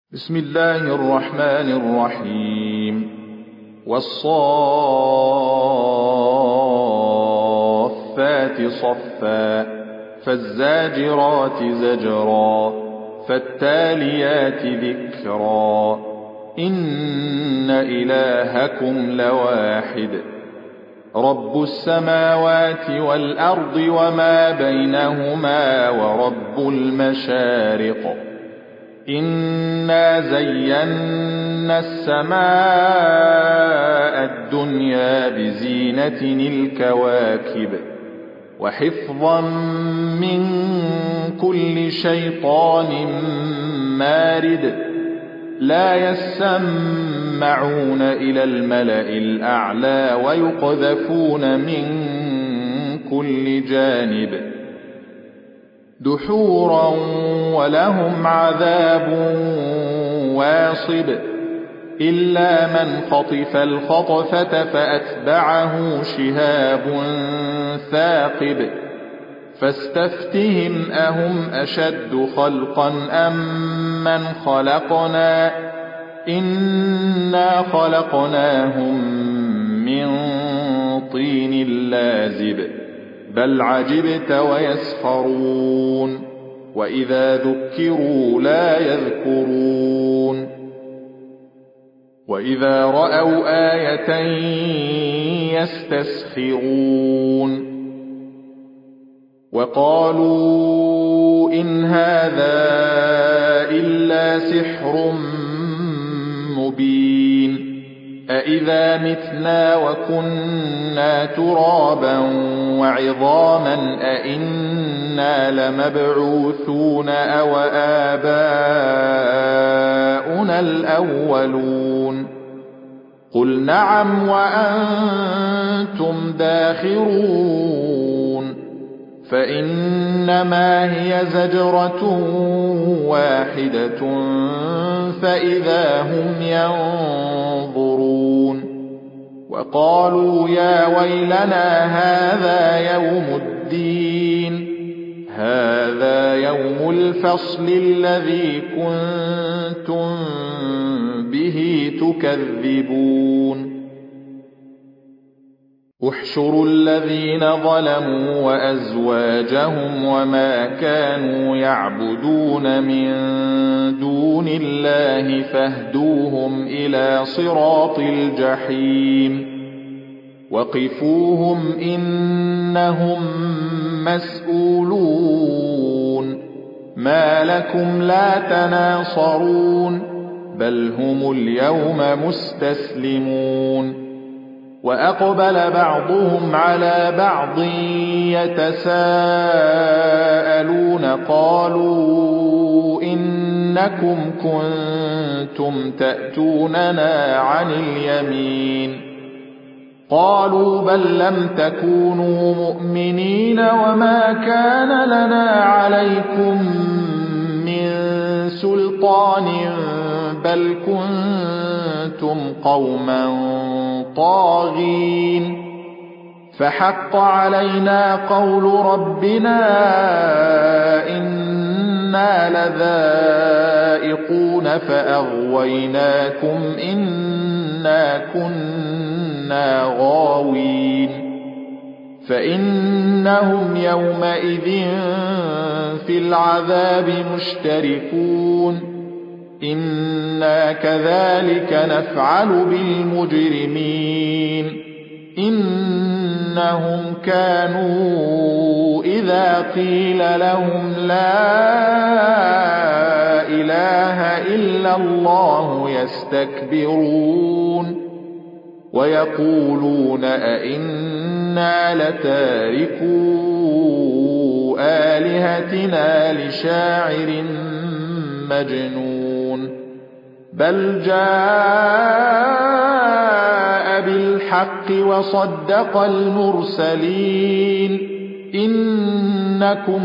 بسم الله الرحمن الرحيم والصافات صفا فالزاجرات زجرا فالتاليات ذكرا إن إلهكم لواحد رب السماوات والأرض وما بينهما ورب المشارق إنا زينا السماء الدنيا بزينة الكواكب وحفظا من كل شيطان مارد لا يسمعون إلى الملأ الأعلى ويقذفون من كل جانب دحورا ولهم عذاب واصب إلا من خطف الخطفة فأتبعه شهاب ثاقب فاستفتهم أهم أشد خلقا أم من خلقنا إنا خلقناهم من طين لازب بل عجبت ويسخرون وإذا ذكروا لا يذكرون وإذا رأوا آية يستسخرون وقالوا إن هذا إلا سحر مبين أإذا متنا وكنا ترابا وعظاما أإنا لمبعوثون أو آباؤنا الأولون قل نعم وأنتم داخرون فإنما هي زجرة واحدة فإذا هم ينظرون وقالوا يا ويلنا هذا يوم الدين هذا يوم الفصل الذي كنتم به تكذبون احشروا الذين ظلموا وأزواجهم وما كانوا يعبدون من دون الله فاهدوهم إلى صراط الجحيم وقفوهم إنهم مسؤولون ما لكم لا تناصرون بل هم اليوم مستسلمون وأقبل بعضهم على بعض يتساءلون قالوا إنكم كنتم تأتوننا عن اليمين قالوا بل لم تكونوا مؤمنين وما كان لنا عليكم من سلطان بل كنتم قوما طاغين فحق علينا قول ربنا إنا لذائقون فأغويناكم إنا كنا غاوين فإنهم يومئذ في العذاب مشتركون إنا كذلك نفعل بالمجرمين إنهم كانوا إذا قيل لهم لا إله إلا الله يستكبرون ويقولون أئنا لتاركو آلهتنا لشاعر مجنون بل جاء بالحق وصدق المرسلين إنكم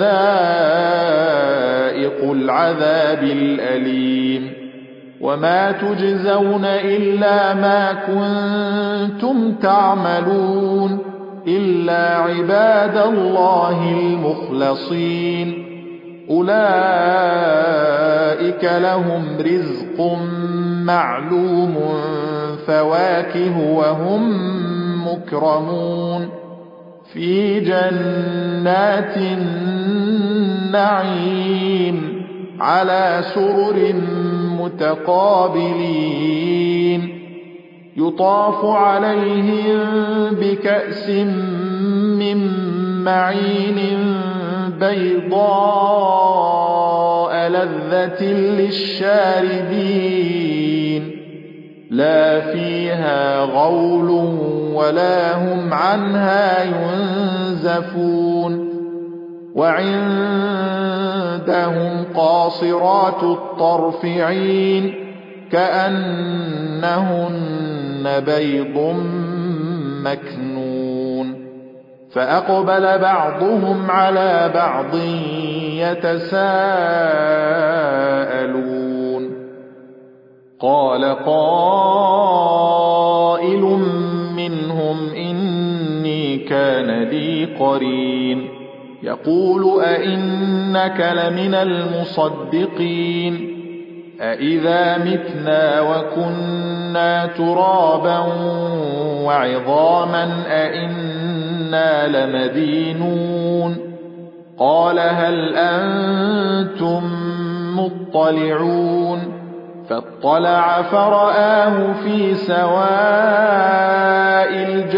لذائق العذاب الأليم وما تجزون إلا ما كنتم تعملون إلا عباد الله المخلصين أولئك لهم رزق معلوم فواكه وهم مكرمون في جنات النعيم على سرر متقابلين يطاف عليهم بكأس من معين بيضاء لذة للشاربين لا فيها غول ولا هم عنها ينزفون وعندهم قاصرات الطرف عين كأنهن بيض مكنون فأقبل بعضهم على بعض يتساءلون قال قائل منهم إني كان لي قرين يقول أئنك لمن المصدقين أئذا متنا وكنا ترابا وعظاما أئنا لمدينون قال هل أنتم مطلعون فاطلع فرآه في سواء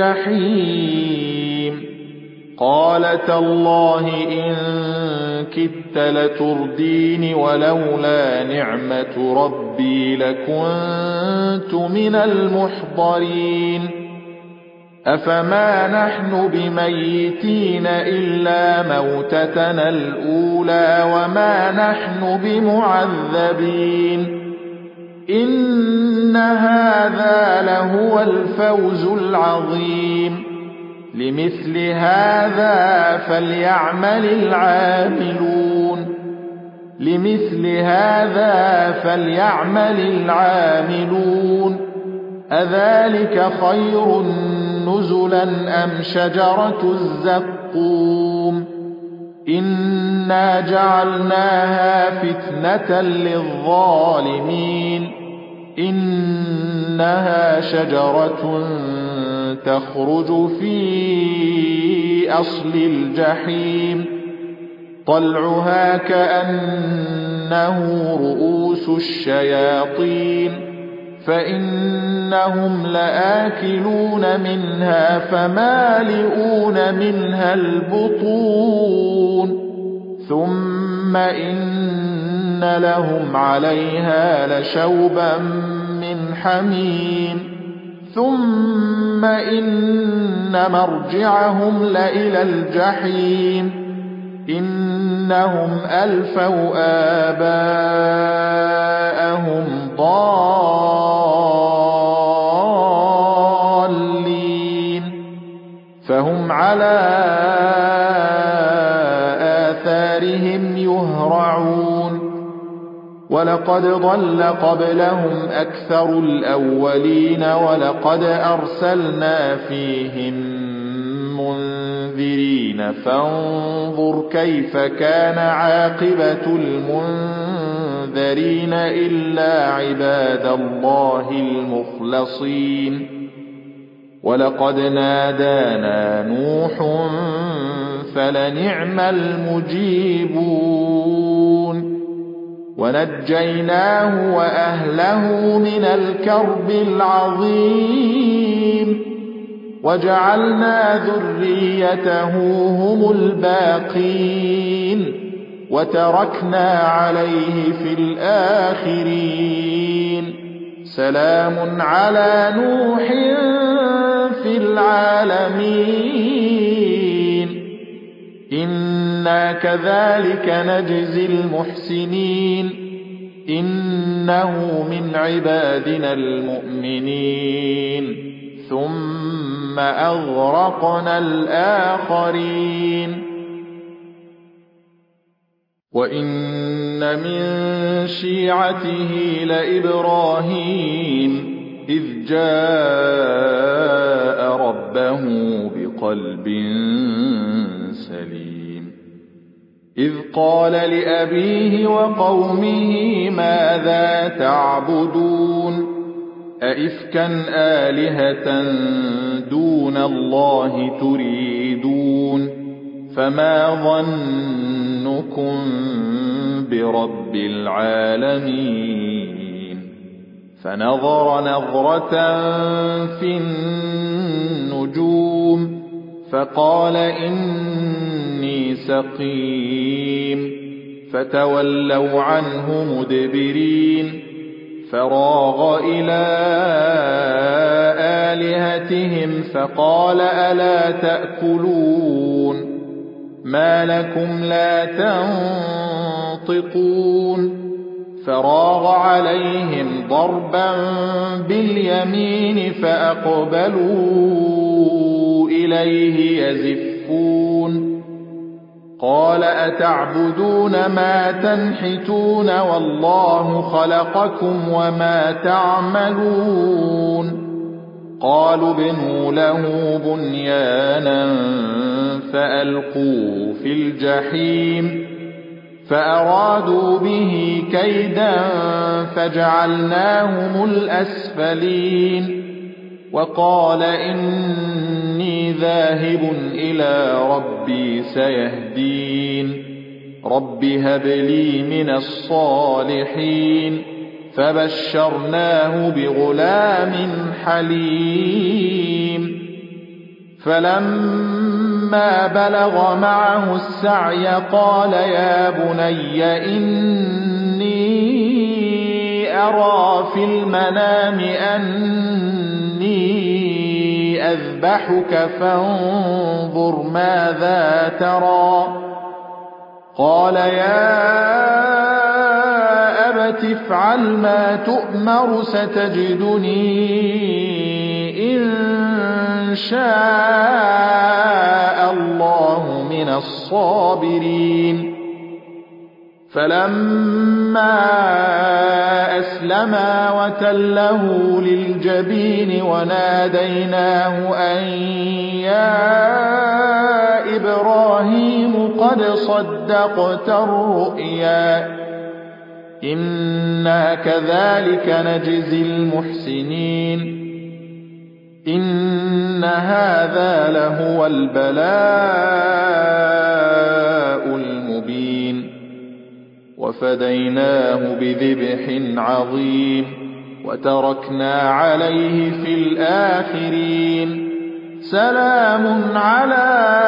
الجحيم قال تالله إن كدت لتردين ولولا نعمة ربي لكنت من المحضرين أفما نحن بميتين إلا موتتنا الأولى وما نحن بمعذبين إن هذا لهو الفوز العظيم لمثل هذا فليعمل العاملون أذلك خير نزلا أم شجرة الزقوم إنا جعلناها فتنة للظالمين إنها شجرة تخرج في أصل الجحيم طلعها كأنه رؤوس الشياطين فإنهم لآكلون منها فمالئون منها البطون ثم إن لهم عليها لشوبا من حميم ثم إن مرجعهم لإلى الجحيم إنهم ألفوا آباءهم ضالين فهم على آثارهم يهرعون ولقد ضل قبلهم أكثر الأولين ولقد أرسلنا فيهم منذرين فانظر كيف كان عاقبة المنذرين إلا عباد الله المخلصين ولقد نادانا نوح فلنعم المجيبون ونجيناه وأهله من الكرب العظيم وجعلنا ذريته هم الباقين وتركنا عليه في الآخرين سلام على نوح في العالمين إنا كذلك نجزي المحسنين إنه من عبادنا المؤمنين ثم أغرقنا الآخرين وإن من شيعته لإبراهيم إذ جاء ربه بقلب سليم إذ قال لأبيه وقومه ماذا تعبدون أئفكا آلهة دون الله تريدون فما ظنكم برب العالمين فنظر نظرة في النجوم فقال إني سقيم فتولوا عنه مدبرين فراغ إلى آلهتهم فقال ألا تأكلون ما لكم لا تنطقون فراغ عليهم ضربا باليمين فأقبلوا إليه يزفون قال أتعبدون ما تنحتون والله خلقكم وما تعملون قالوا ابنوا له بنيانا فألقوه في الجحيم فأرادوا به كيدا فجعلناهم الأسفلين وقال إني ذاهب إلى ربي سيهدين رب هب لي من الصالحين فبشرناه بغلام حليم فلما بلغ معه السعي قال يا بني إني أرى في المنام أني أذبحك فانظر ماذا ترى قال يا أبت افعل ما تؤمر ستجدني إن شاء الله من الصابرين فلما أسلما وتله للجبين وناديناه أن يا إبراهيم قد صدقت الرؤيا إنا كذلك نجزي المحسنين إن هذا لهو البلاء المبين وفديناه بذبح عظيم وتركنا عليه في الآخرين سلام على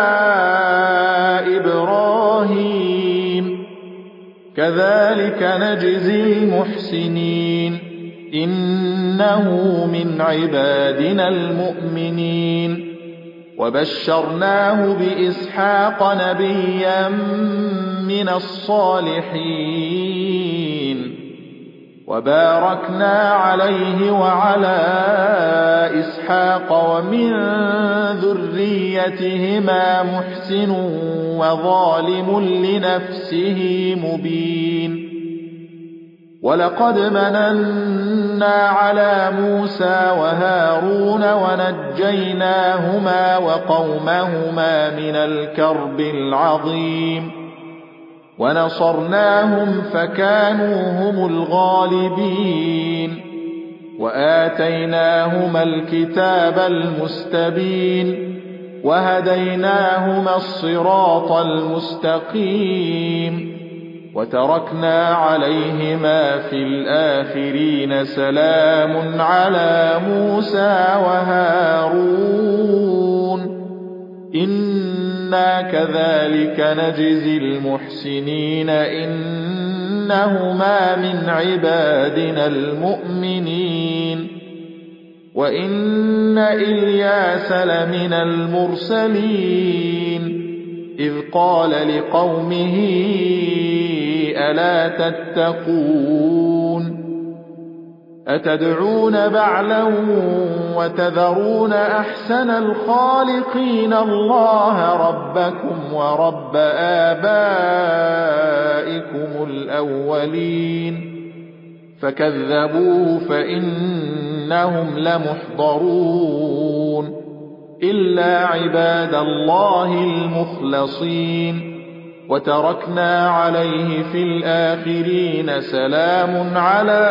إبراهيم كذلك نجزي المحسنين إنه من عبادنا المؤمنين وبشرناه بإسحاق نبيا من الصالحين وباركنا عليه وعلى إسحاق ومن ذريتهما محسن وظالم لنفسه مبين ولقد مننا على موسى وهارون ونجيناهما وقومهما من الكرب العظيم ونصرناهم فكانوا هم الغالبين وآتيناهما الكتاب المستبين وهديناهما الصراط المستقيم وتركنا عليهما في الآخرين سلام على موسى وهارون إنا كذلك نجزي المحسنين إنهما من عبادنا المؤمنين وإن إلياس لمن المرسلين إذ قال لقومه ألا تتقون أتدعون بعلا وتذرون أحسن الخالقين الله ربكم ورب آبائكم الأولين فكذبوه فإنهم لمحضرون إلا عباد الله المخلصين وتركنا عليه في الآخرين سلام على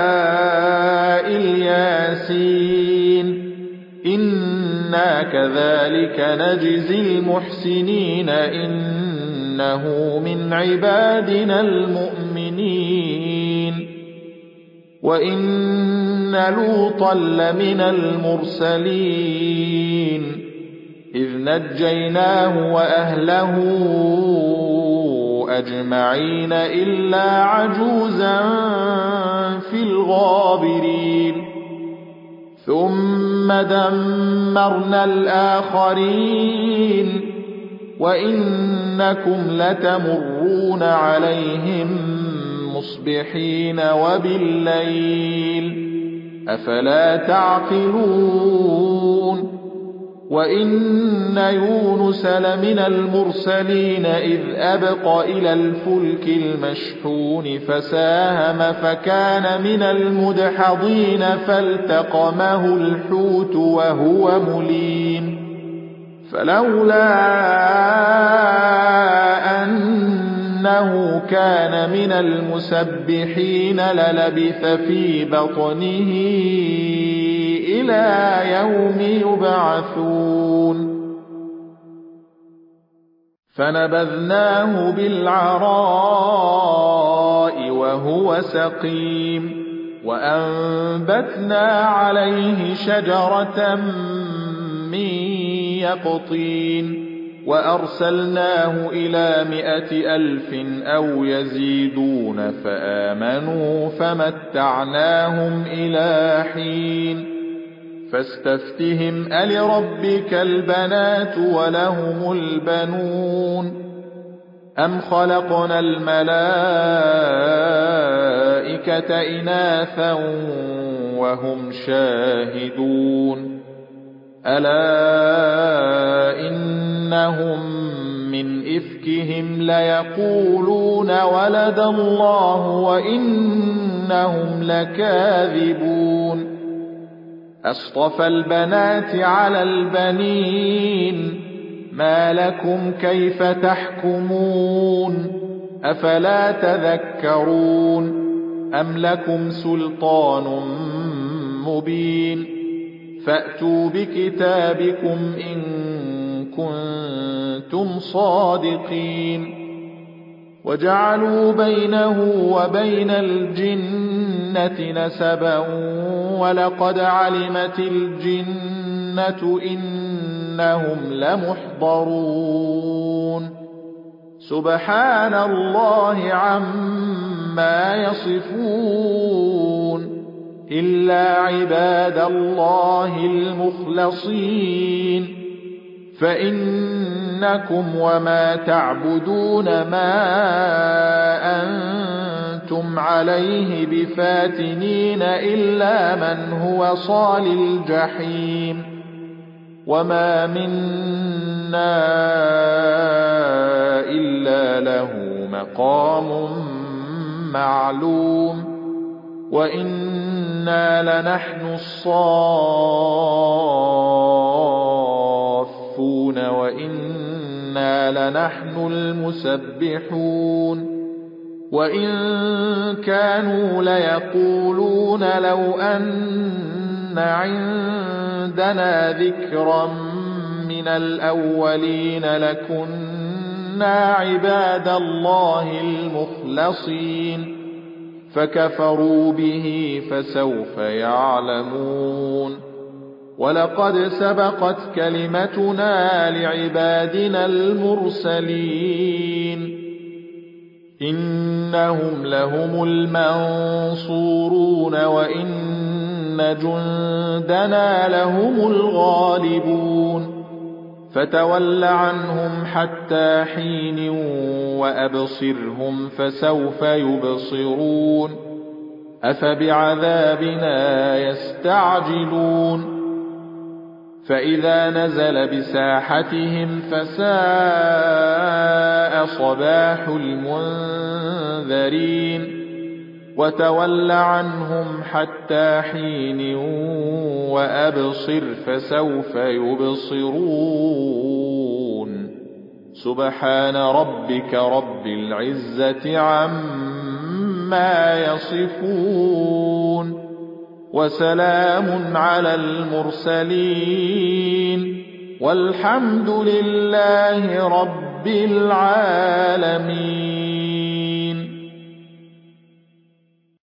الياسين إنا كذلك نجزي المحسنين إنه من عبادنا المؤمنين وإن لوطا لمن المرسلين إذ نجيناه وأهله أجمعين إلا عجوزا في الغابرين ثم دمرنا الآخرين وإنكم لتمرون عليهم مصبحين وبالليل أفلا تعقلون وإن يونس لمن المرسلين إذ أبق إلى الفلك المشحون فساهم فكان من المدحضين فالتقمه الحوت وهو مليم فلولا أنه كان من المسبحين للبث في بطنه إلى يوم يبعثون فنبذناه بالعراء وهو سقيم وأنبتنا عليه شجرة من يقطين وأرسلناه إلى 100,000 أو يزيدون فآمنوا فمتعناهم إلى حين فاستفتهم ألربك البنات ولهم البنون أم خلقنا الملائكة إناثا وهم شاهدون ألا إنهم من إفكهم ليقولون ولد الله وإنهم لكاذبون أصطفى البنات على البنين ما لكم كيف تحكمون أفلا تذكرون أم لكم سلطان مبين فأتوا بكتابكم إن كنتم صادقين وجعلوا بينه وبين الجنة نسبا ولقد علمت الجنة إنهم لمحضرون سبحان الله عما يصفون إلا عباد الله المخلصين فإنكم وما تعبدون ما أنتم عليه بفاتنين إلا من هو صال الجحيم وما منا إلا له مقام معلوم وإنا لنحن الصافون وإنا لنحن المسبحون وإن كانوا ليقولون لو أن عندنا ذكرا من الأولين لكنا عباد الله المخلصين فكفروا به فسوف يعلمون ولقد سبقت كلمتنا لعبادنا المرسلين إنهم لهم المنصورون وإن جندنا لهم الغالبون فتول عنهم حتى حين وأبصرهم فسوف يبصرون أفبعذابنا يستعجلون فإذا نزل بساحتهم فساء صباح المنذرين وتول عنهم حتى حين وأبصر فسوف يبصرون سبحان ربك رب العزة عما يصفون وسلام على المرسلين والحمد لله رب العالمين.